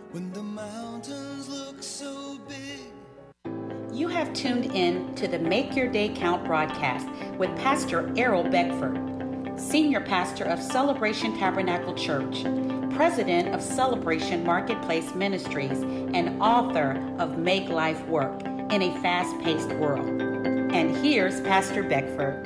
when the mountains look so big. You have tuned in to the Make Your Day Count broadcast with Pastor Errol Beckford, Senior Pastor of Celebration Tabernacle Church, President of Celebration Marketplace Ministries, and author of Make Life Work in a Fast-Paced World. And here's Pastor Beckford.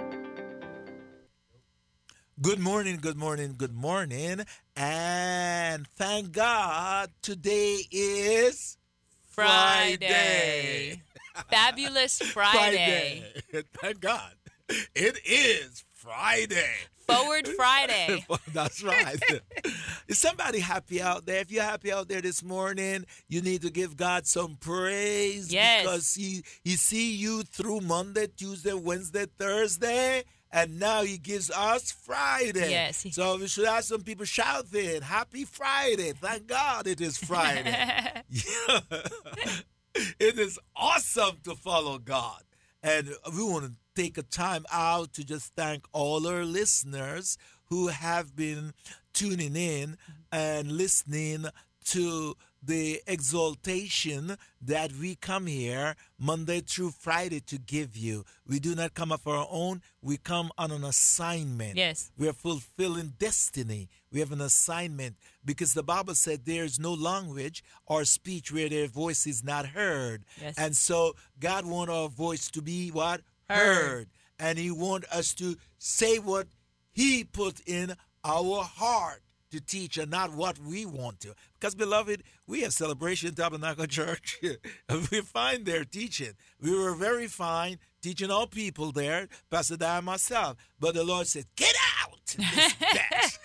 Good morning, good morning, good morning. And thank God today is Friday. Fabulous Friday. Thank God. It is Friday. Forward Friday. That's right. Is somebody happy out there? If you're happy out there this morning, you need to give God some praise. Yes. Because he see you through Monday, Tuesday, Wednesday, Thursday. And now he gives us Friday. Yes. So we should have some people shouting, Happy Friday. Thank God it is Friday. Yeah. It is awesome to follow God. And we want to take a time out to just thank all our listeners who have been tuning in and listening to the exaltation that we come here Monday through Friday to give you. We do not come of our own. We come on an assignment. Yes. We are fulfilling destiny. We have an assignment because the Bible said there is no language or speech where their voice is not heard. Yes. And so God wants our voice to be what? Heard. And he wants us to say what he put in our heart to teach and not what we want to. Because, beloved, we have Celebration Tabernacle Church. We find their teaching. We were very fine teaching all people there, Pastor Di and myself. But the Lord said, get out this mess.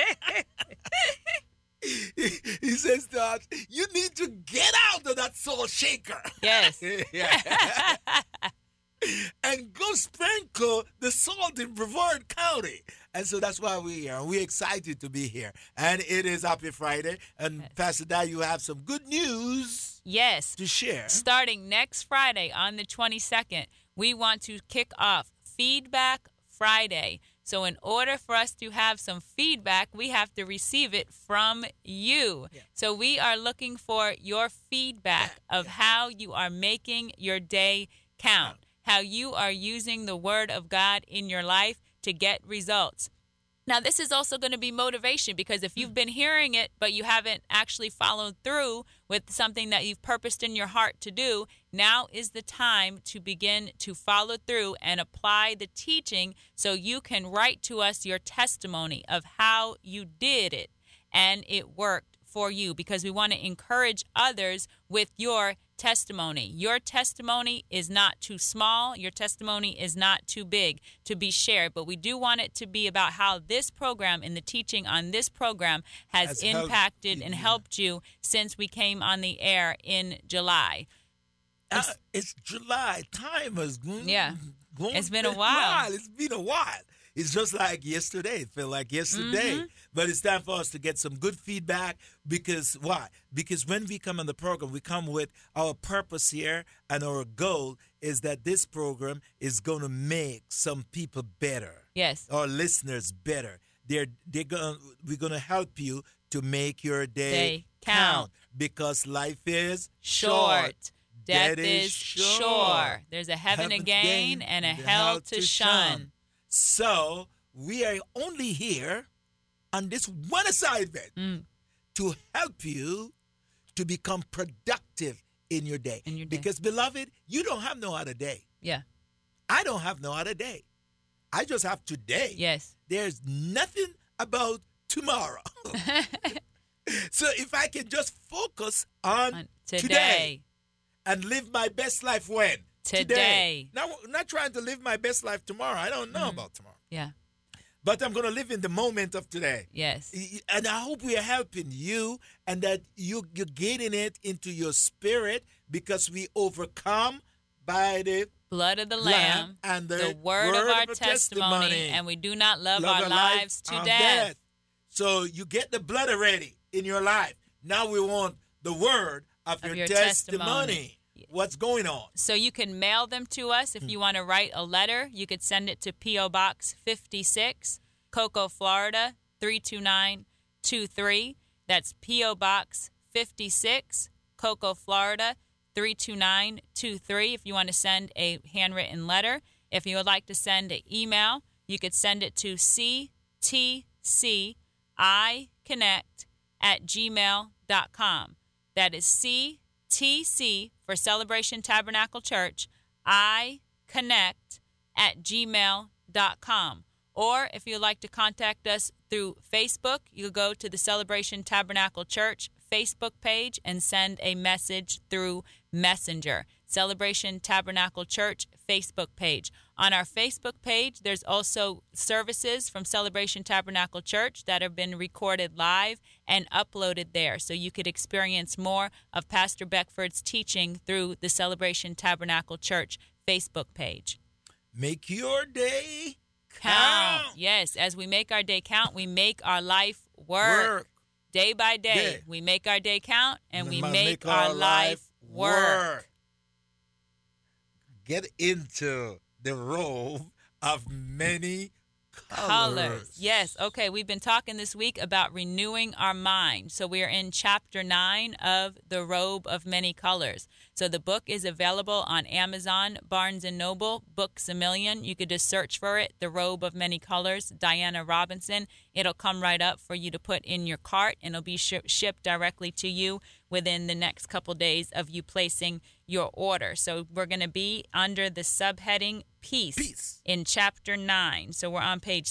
He says to us, you need to get out of that soul shaker. Yes. And go sprinkle the salt in Brevard County. And so that's why we're here. We're excited to be here. And it is Happy Friday. And yes. Pastor Di, you have some good news to share. Starting next Friday on the 22nd, we want to kick off Feedback Friday. So in order for us to have some feedback, we have to receive it from you. Yeah. So we are looking for your feedback of how you are making your day count. How you are using the Word of God in your life to get results. Now, this is also going to be motivation because if you've been hearing it, but you haven't actually followed through with something that you've purposed in your heart to do, now is the time to begin to follow through and apply the teaching so you can write to us your testimony of how you did it and it worked for you because we want to encourage others with your testimony. Your testimony is not too small. Your testimony is not too big to be shared, but we do want it to be about how this program and the teaching on this program has impacted and helped you since we came on the air in July. It's July. Time has gone. It's been a while. It's been a while. It's just like yesterday. It felt like yesterday. Mm-hmm. But it's time for us to get some good feedback because why? Because when we come on the program, we come with our purpose here, and our goal is that this program is going to make some people better. Yes. Our listeners better. We're going to help you to make your day count because life is short. Death is sure. There's a heaven to gain and a hell to shun. So we are only here on this one assignment to help you to become productive in your day. Because, beloved, you don't have no other day. Yeah. I don't have no other day. I just have today. Yes. There's nothing about tomorrow. So if I can just focus on today and live my best life when? Today. Now, I'm not trying to live my best life tomorrow. I don't know about tomorrow. Yeah. But I'm going to live in the moment of today. Yes. And I hope we are helping you and that you're getting it into your spirit because we overcome by the blood of the Lamb and the word of our testimony, and we do not love our lives to death. So you get the blood already in your life. Now we want the word of your testimony. What's going on? So you can mail them to us if you want to write a letter. You could send it to P.O. Box 56, Cocoa, Florida 32923. That's P.O. Box 56, Cocoa, Florida, 32923 if you want to send a handwritten letter. If you would like to send an email, you could send it to ctciconnect@gmail.com. That is CTC for Celebration Tabernacle Church, iconnect@gmail.com. Or if you'd like to contact us through Facebook, you go to the Celebration Tabernacle Church Facebook page and send a message through Messenger. Celebration Tabernacle Church Facebook page. On our Facebook page, there's also services from Celebration Tabernacle Church that have been recorded live and uploaded there. So you could experience more of Pastor Beckford's teaching through the Celebration Tabernacle Church Facebook page. Make your day count. Yes, as we make our day count, we make our life work. Day by day, we make our day count and we make our life work. Get into the robe of many colors. Yes. Okay. We've been talking this week about renewing our mind. So we are in chapter 9 of The Robe of Many Colors. So the book is available on Amazon, Barnes & Noble, Books A Million. You could just search for it, The Robe of Many Colors, Diana Robinson. It'll come right up for you to put in your cart, and it'll be shipped directly to you within the next couple days of you placing your order. So we're going to be under the subheading Peace in chapter 9. So we're on page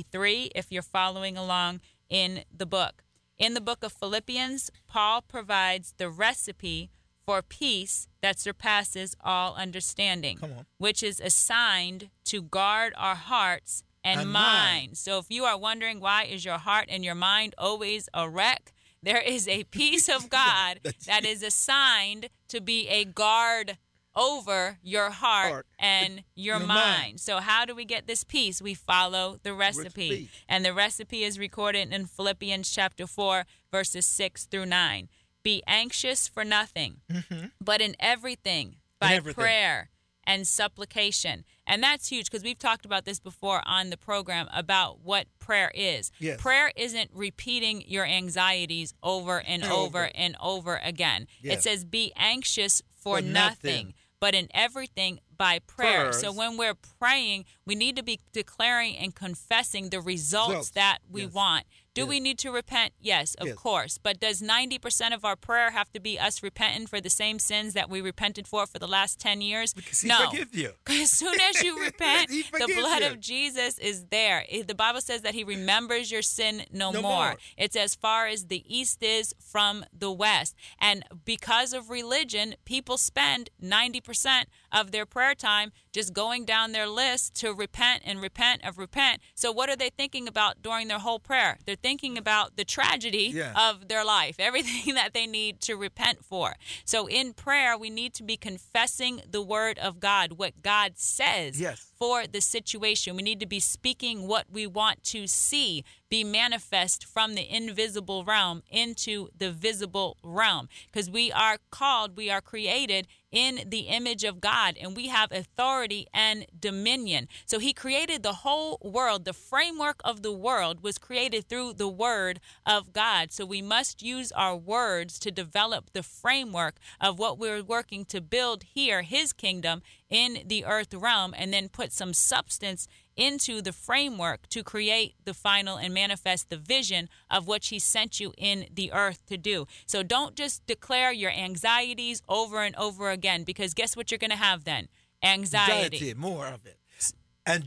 73 if you're following along in the book. In the book of Philippians, Paul provides the recipe for peace that surpasses all understanding, which is assigned to guard our hearts and minds. So if you are wondering why is your heart and your mind always a wreck, there is a peace of God that is assigned to be a guard over your heart and your mind. So how do we get this peace? We follow the recipe. And the recipe is recorded in Philippians chapter 4, verses 6 through 9. Be anxious for nothing, but in everything, by prayer and supplication. And that's huge because we've talked about this before on the program about what prayer is. Yes. Prayer isn't repeating your anxieties over and over and over again. Yes. It says be anxious for nothing, but in everything by prayer. So when we're praying, we need to be declaring and confessing the results that we want. Do we need to repent? Yes, of course. But does 90% of our prayer have to be us repenting for the same sins that we repented for the last 10 years? Because he no. forgives you. As soon as you repent, the blood of Jesus is there. The Bible says that he remembers your sin no more. It's as far as the east is from the west. And because of religion, people spend 90% of their prayer time just going down their list to repent and repent of repent. So what are they thinking about during their whole prayer? They're thinking about the tragedy of their life, everything that they need to repent for. So in prayer, we need to be confessing the word of God, what God says for the situation. We need to be speaking what we want to see be manifest from the invisible realm into the visible realm, because we are called, we are created in the image of God, and we have authority and dominion. So he created the whole world. The framework of the world was created through the word of God. So we must use our words to develop the framework of what we're working to build here, his kingdom in the earth realm, and then put some substance into the framework to create the final and manifest the vision of what he sent you in the earth to do. So don't just declare your anxieties over and over again, because guess what you're going to have then? Anxiety. More of it. And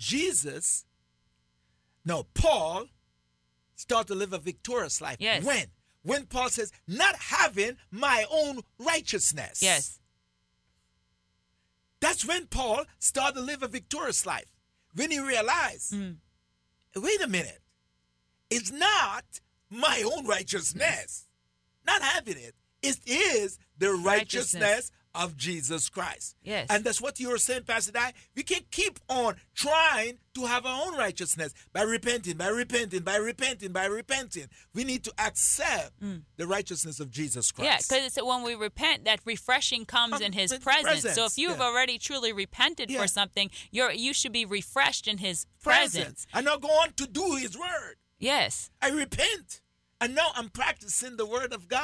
Paul started to live a victorious life. Yes. When Paul says, not having my own righteousness. Yes. That's when Paul started to live a victorious life. When he realized, wait a minute, it's not my own righteousness. Not having it. It is the righteousness of Jesus Christ. Yes. And that's what you were saying, Pastor Di. We can keep on trying to have our own righteousness by repenting. We need to accept the righteousness of Jesus Christ. Yeah, because when we repent, that refreshing comes in his presence. So if you've already truly repented for something, you should be refreshed in his presence. And now go on to do his word. Yes. I repent. And now I'm practicing the word of God.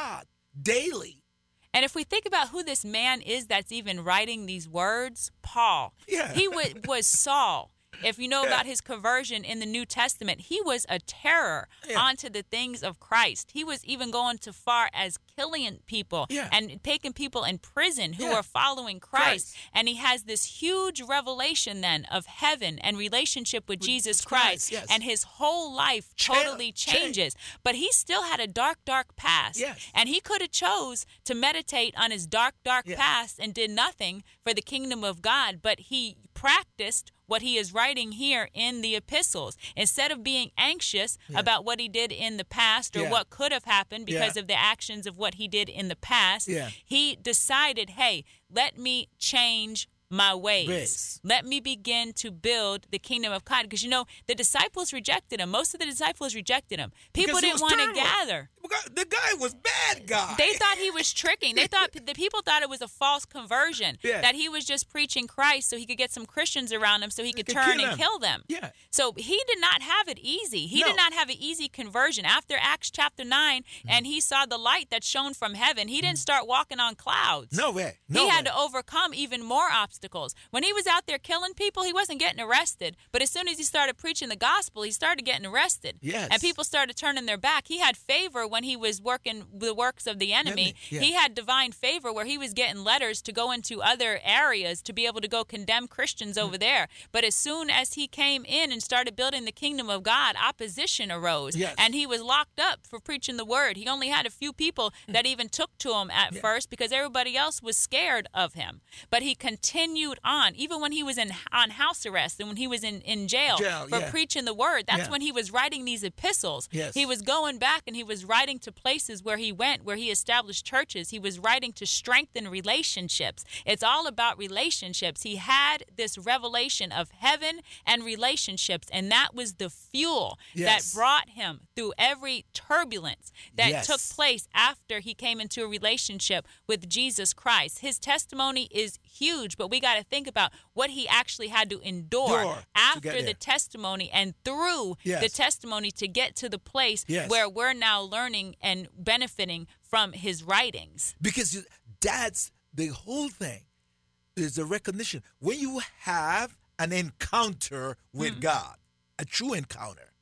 daily. And if we think about who this man is that's even writing these words, Paul, Yeah. he was Saul. If you know Yeah. about his conversion in the New Testament, he was a terror onto the things of Christ. He was even going so far as killing people and taking people in prison who were following Christ. And he has this huge revelation then of heaven and relationship with Jesus Christ. Yes. And his whole life totally changes. But he still had a dark, dark past. Yes. And he could have chose to meditate on his dark, dark past and did nothing for the kingdom of God. But he practiced what he is writing here in the epistles. Instead of being anxious about what he did in the past or what could have happened because of the actions of what he did in the past, he decided, hey, let me change my ways. Let me begin to build the kingdom of God. Because, you know, the disciples rejected him. Most of the disciples rejected him. People didn't want to gather. The guy was bad guy. They thought he was tricking. They thought the people thought it was a false conversion, that he was just preaching Christ so he could get some Christians around him so he could turn and kill them. So he did not have it easy. He did not have an easy conversion. After Acts chapter 9 and he saw the light that shone from heaven, he didn't start walking on clouds. No way. He had to overcome even more obstacles. When he was out there killing people, he wasn't getting arrested. But as soon as he started preaching the gospel, he started getting arrested. And people started turning their back. He had favor when he was working the works of the enemy. He had divine favor where he was getting letters to go into other areas to be able to go condemn Christians over there. But as soon as he came in and started building the kingdom of God, opposition arose. And he was locked up for preaching the word. He only had a few people that even took to him at first because everybody else was scared of him. But he continued on, even when he was on house arrest and when he was in jail for preaching the word. That's when he was writing these epistles. He was going back and he was writing to places where he went, where he established churches. He was writing to strengthen relationships. It's all about relationships. He had this revelation of heaven and relationships, and that was the fuel that brought him through every turbulence that took place after he came into a relationship with Jesus Christ. His testimony is huge, but we got to think about what he actually had to endure after the testimony and through the testimony to get to the place where we're now learning and benefiting from his writings. Because that's the whole thing, is the recognition. When you have an encounter with God, a true encounter,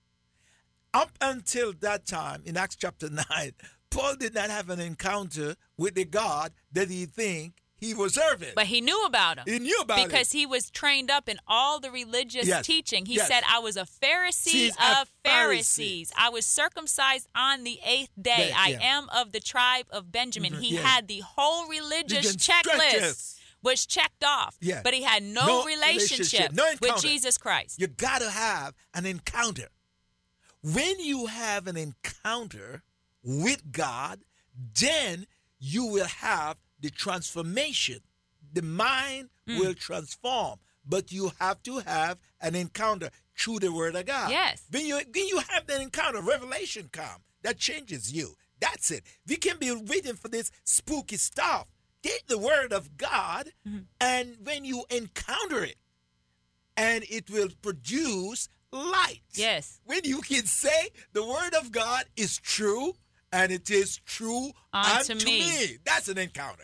up until that time in Acts chapter 9, Paul did not have an encounter with the God that he think he was serving. But he knew about him. He knew about because he was trained up in all the religious teaching. He said, I was a Pharisee of Pharisees. I was circumcised on the 8th day. I am of the tribe of Benjamin. He had the whole religious checklist was checked off. But he had no relationship with Jesus Christ. You got to have an encounter. When you have an encounter with God, then you will have the transformation. The mind will transform, but you have to have an encounter through the Word of God. When you have that encounter, revelation comes that changes you. That's it. We can be waiting for this spooky stuff. Take the Word of God, and when you encounter it, and it will produce light. When you can say the Word of God is true, and it is true unto me. That's an encounter.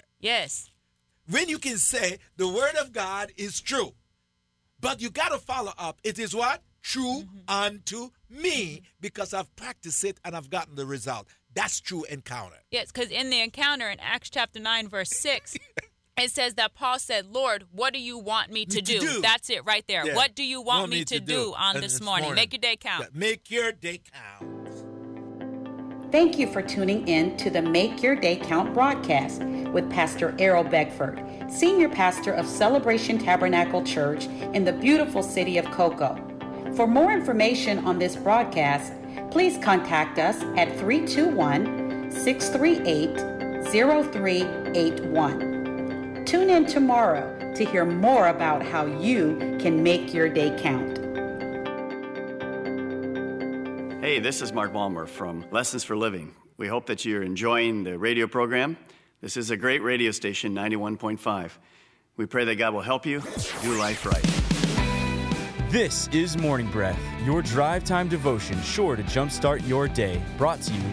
When you can say the Word of God is true, but you got to follow up. It is what? True unto me, because I've practiced it and I've gotten the result. That's true encounter. Because in the encounter in Acts chapter 9, verse 6, it says that Paul said, Lord, what do you want me to do? That's it right there. What do you want me to do on this morning? Make your day count. Make your day count. Thank you for tuning in to the Make Your Day Count broadcast with Pastor Errol Beckford, Senior Pastor of Celebration Tabernacle Church in the beautiful city of Cocoa. For more information on this broadcast, please contact us at 321-638-0381. Tune in tomorrow to hear more about how you can make your day count. Hey, this is Mark Ballmer from Lessons for Living. We hope that you're enjoying the radio program. This is a great radio station, 91.5. We pray that God will help you do life right. This is Morning Breath, your drive time devotion sure to jumpstart your day, brought to you